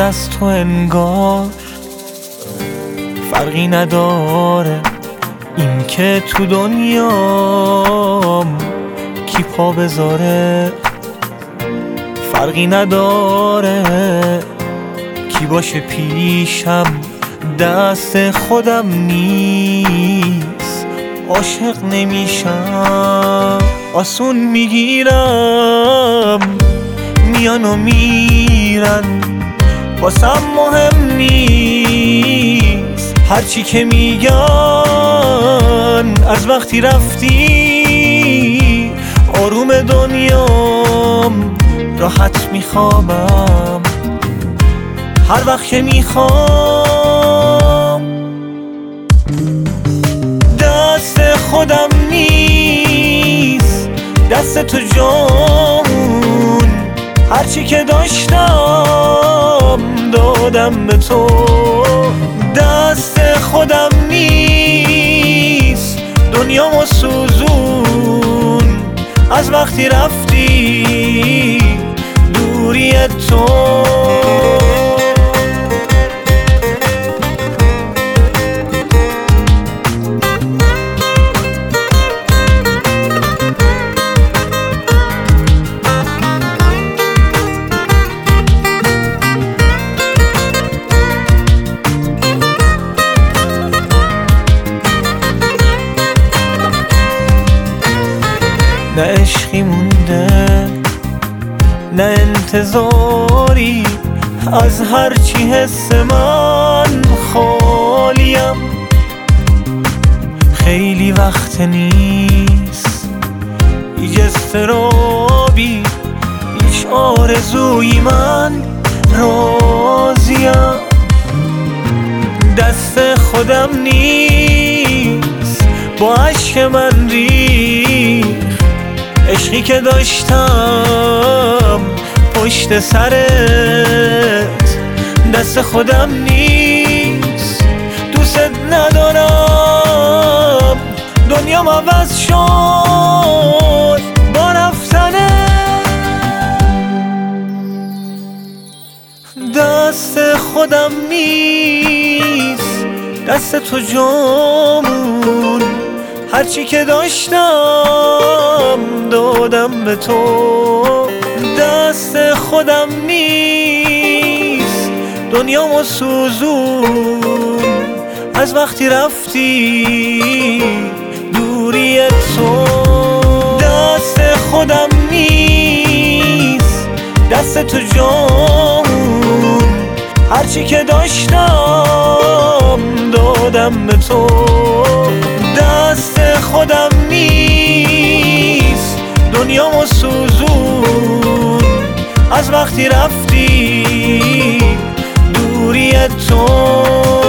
از تو انگار فرقی نداره این که تو دنیام کی پا بذاره، فرقی نداره کی باشه پیشم، دست خودم نیست عاشق نمیشم. آسون میگیرم میان و میرن، واسم مهم نیست هرچی که میگن. از وقتی رفتی آروم دنیام، راحت میخوابم هر وقت که میخوام. دست خودم نیست دست تو جون، هرچی که داشتم دادم به تو. دست خودم نیست دنیامو سوزون، از وقتی رفتی دوری تو. نه عشقی مونده نه انتظاری، از هرچی حس من خالیم. خیلی وقت نیست هیچ اضطرابی، هیچ آرزویی من راضیم. دست خودم نیست با عشق من ریخت عشقی که داشتم پشت سرت. دست خودم نیست دوست ندارم، دنیام عوض شد با رفتنه. دست خودم نیست دست تو جامون، هرچی که داشتم دادم به تو. دست خودم نیست دنیامو سوزون، از وقتی رفتی دوری تو. دست خودم نیست دست تو جامون، هرچی که داشتم دادم به تو. دست خودم نیست دنیامو سوزون، از وقتی رفتی دوری تو.